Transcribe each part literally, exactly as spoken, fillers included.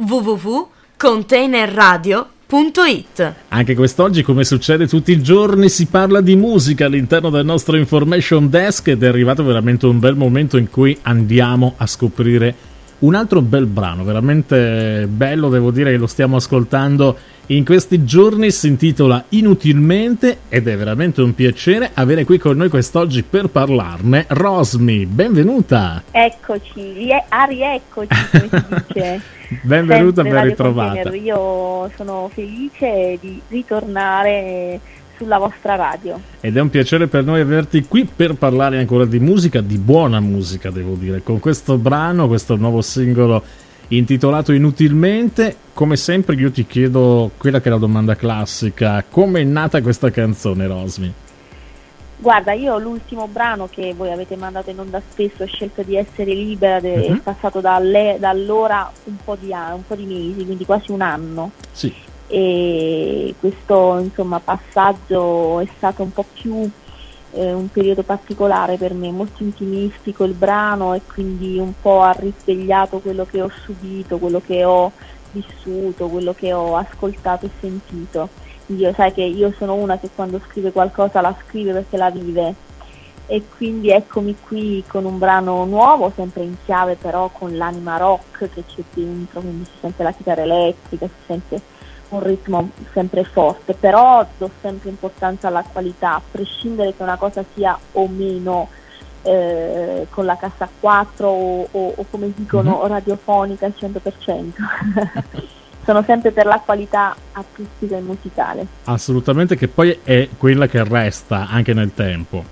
w w w punto container radio punto it. Anche quest'oggi, come succede tutti i giorni, si parla di musica all'interno del nostro information desk ed è arrivato veramente un bel momento in cui andiamo a scoprire un altro bel brano, veramente bello, devo dire che lo stiamo ascoltando in questi giorni, si intitola Inutilmente ed è veramente un piacere avere qui con noi quest'oggi per parlarne Rosmi, benvenuta! Eccoci, rie- ah, rieccoci come si dice. Benvenuta, Sempre ben Radio ritrovata. Container. Io sono felice di ritornare sulla vostra radio. Ed è un piacere per noi averti qui per parlare ancora di musica, di buona musica devo dire, con questo brano, questo nuovo singolo intitolato Inutilmente. Come sempre io ti chiedo quella che è la domanda classica: come è nata questa canzone, Rosmi? Guarda, io l'ultimo brano che voi avete mandato in onda spesso, Ho scelto di essere libera, de- uh-huh. è passato da, le- da allora un po' di anni, un po' di mesi, quindi quasi un anno. Sì. E questo insomma passaggio è stato un po' più eh, un periodo particolare per me, molto intimistico il brano, e quindi un po' ha risvegliato quello che ho subito, quello che ho vissuto, quello che ho ascoltato e sentito. Io, sai che io sono una che quando scrive qualcosa la scrive perché la vive, e quindi eccomi qui con un brano nuovo, sempre in chiave però con l'anima rock che c'è dentro, quindi si sente la chitarra elettrica, si sente un ritmo sempre forte, però do sempre importanza alla qualità, a prescindere che una cosa sia o meno eh, con la cassa a quattro o, o, o come dicono mm-hmm. radiofonica al cento per cento. Sono sempre per la qualità artistica e musicale. Assolutamente, che poi è quella che resta anche nel tempo.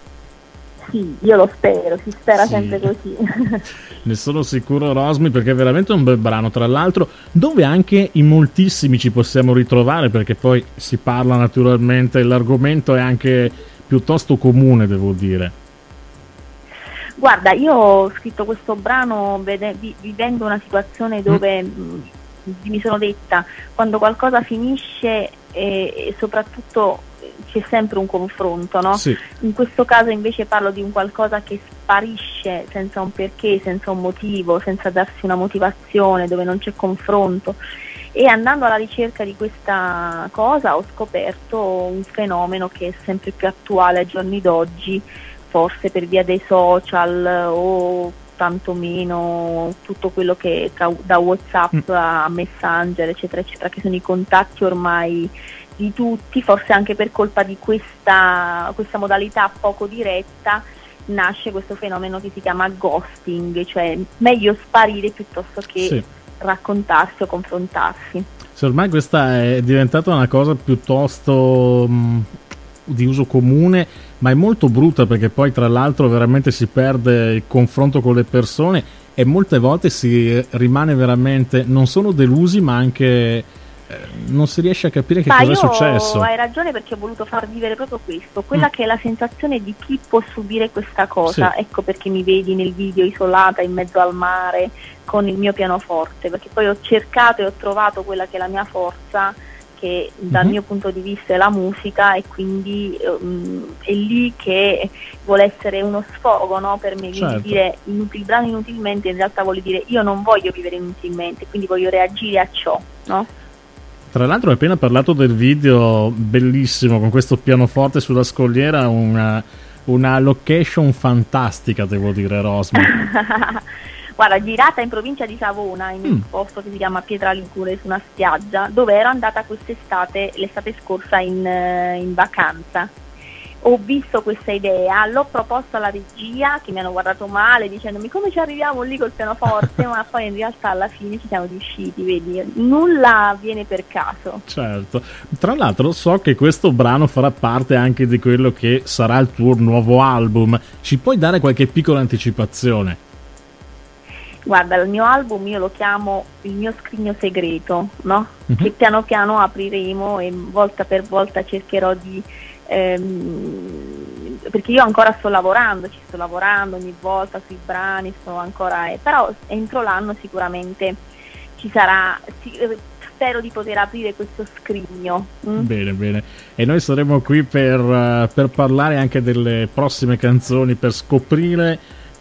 Sì, io lo spero, si spera sì. sempre così. Ne sono sicuro, Rosmi, perché è veramente un bel brano, tra l'altro, dove anche in moltissimi ci possiamo ritrovare, perché poi si parla naturalmente, l'argomento è anche piuttosto comune, devo dire. Guarda, io ho scritto questo brano vede- vi- vivendo una situazione dove mm. mh, mi sono detta, quando qualcosa finisce e, e soprattutto c'è sempre un confronto, no? Sì. In questo caso invece parlo di un qualcosa che sparisce senza un perché, senza un motivo, senza darsi una motivazione, dove non c'è confronto, e andando alla ricerca di questa cosa ho scoperto un fenomeno che è sempre più attuale ai giorni d'oggi, forse per via dei social o tantomeno tutto quello che tra, da WhatsApp mm. a Messenger eccetera eccetera, che sono i contatti ormai di tutti, forse anche per colpa di questa, questa modalità poco diretta nasce questo fenomeno che si chiama ghosting, cioè meglio sparire piuttosto che sì. raccontarsi o confrontarsi. Se ormai questa è diventata una cosa piuttosto mh, di uso comune, ma è molto brutta, perché poi tra l'altro veramente si perde il confronto con le persone e molte volte si rimane veramente non solo delusi, ma anche non si riesce a capire che Ma cosa è io, successo. Hai ragione, perché ho voluto far vivere proprio questo, quella mm. che è la sensazione di chi può subire questa cosa. Sì. Ecco perché mi vedi nel video isolata in mezzo al mare con il mio pianoforte, perché poi ho cercato e ho trovato quella che è la mia forza, che dal mm-hmm. mio punto di vista è la musica, e quindi um, è lì che vuole essere uno sfogo, no, per me. Certo. Quindi dire inutil, il brano Inutilmente in realtà vuole dire io non voglio vivere inutilmente, quindi voglio reagire a ciò, no? Tra l'altro hai appena parlato del video bellissimo con questo pianoforte sulla scogliera, una, una location fantastica, devo dire, Rosmi. Guarda, girata in provincia di Savona, in mm. un posto che si chiama Pietralicure, su una spiaggia, dove ero andata quest'estate, l'estate scorsa in, in vacanza. Ho visto questa idea, l'ho proposta alla regia, che mi hanno guardato male dicendomi come ci arriviamo lì col pianoforte, ma poi in realtà alla fine ci siamo riusciti, vedi, nulla avviene per caso. Certo, tra l'altro so che questo brano farà parte anche di quello che sarà il tuo nuovo album, ci puoi dare qualche piccola anticipazione? Guarda, il mio album io lo chiamo il mio scrigno segreto, no? Uh-huh. Che piano piano apriremo e volta per volta cercherò di Ehm, perché io ancora sto lavorando, ci sto lavorando ogni volta sui brani, sto ancora, eh, però entro l'anno sicuramente ci sarà, sì, spero di poter aprire questo scrigno. Mm? Bene, bene, e noi saremo qui per, uh, per parlare anche delle prossime canzoni, per scoprire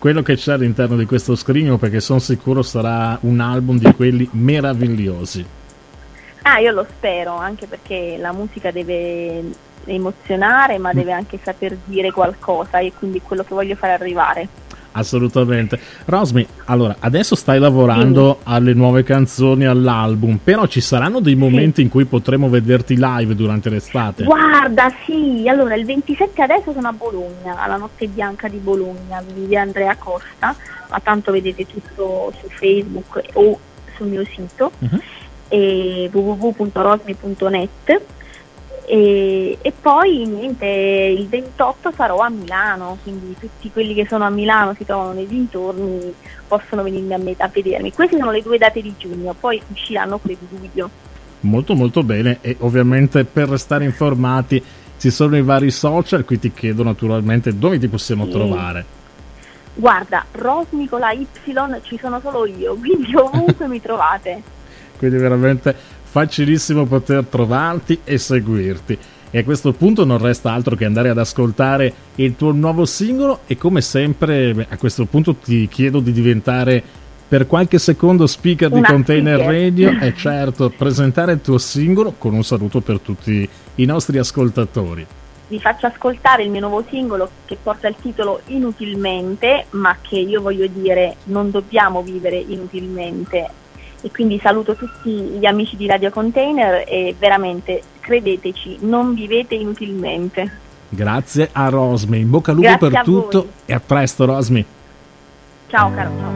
quello che c'è all'interno di questo scrigno, perché sono sicuro sarà un album di quelli meravigliosi. Ah, io lo spero, anche perché la musica deve emozionare, ma deve anche saper dire qualcosa, e quindi quello che voglio fare arrivare. Assolutamente. Rosmi, allora, adesso stai lavorando sì. alle nuove canzoni, all'album, però ci saranno dei momenti sì. in cui potremo vederti live durante l'estate? Guarda, sì, allora il ventisette adesso sono a Bologna, alla Notte Bianca di Bologna, via Andrea Costa, ma tanto vedete tutto su Facebook o sul mio sito. Uh-huh. w w w punto rosmi punto net e, e poi niente, il ventotto sarò a Milano, quindi tutti quelli che sono a Milano, si trovano nei dintorni, possono venire a, me, a vedermi. Queste sono le due date di giugno, poi usciranno quelle di luglio. Molto molto bene, e ovviamente per restare informati ci sono i vari social, qui ti chiedo naturalmente dove ti possiamo sì. trovare. Guarda, Rosmi con la Y ci sono solo io, quindi ovunque mi trovate. Quindi veramente facilissimo poter trovarti e seguirti, e a questo punto non resta altro che andare ad ascoltare il tuo nuovo singolo, e come sempre a questo punto ti chiedo di diventare per qualche secondo speaker Una di Container speaker. Radio e certo presentare il tuo singolo con un saluto per tutti i nostri ascoltatori. Vi faccio ascoltare il mio nuovo singolo che porta il titolo Inutilmente, ma che io voglio dire non dobbiamo vivere inutilmente. E quindi saluto tutti gli amici di Radio Container e veramente, credeteci, non vivete inutilmente. Grazie a Rosmi, in bocca al lupo Grazie per tutto voi. E a presto Rosmi. Ciao caro, ciao.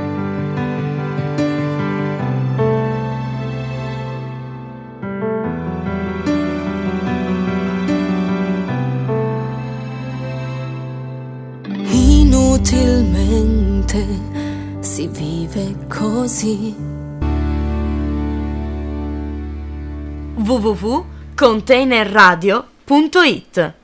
Inutilmente si vive così. w w w punto container radio punto it